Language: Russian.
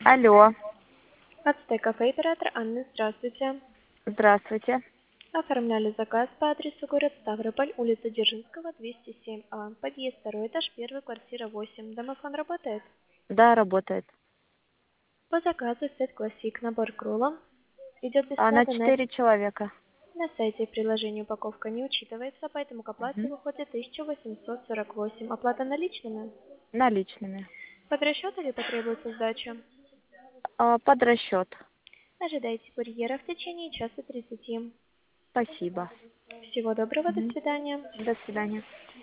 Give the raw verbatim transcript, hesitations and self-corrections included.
Алло, Ацтек кафе, оператор Анна, здравствуйте. здравствуйте. Оформляли заказ по адресу город Ставрополь, улица Дзержинского, двести семь А. Подъезд, второй этаж, первая квартира восемь. Домофон работает? Да, работает. По заказу сет классик, набор кролла. Идет А на бесплатно на, четыре человека. на сайте и приложении упаковка не учитывается, поэтому к оплате Мгм. выходит тысяча восемьсот сорок восемь. Оплата наличными? Наличными. Под расчет или потребуется сдача? А, под расчет. Ожидайте курьера в течение часа тридцати. Спасибо. Всего доброго, до Мгм. свидания. До свидания.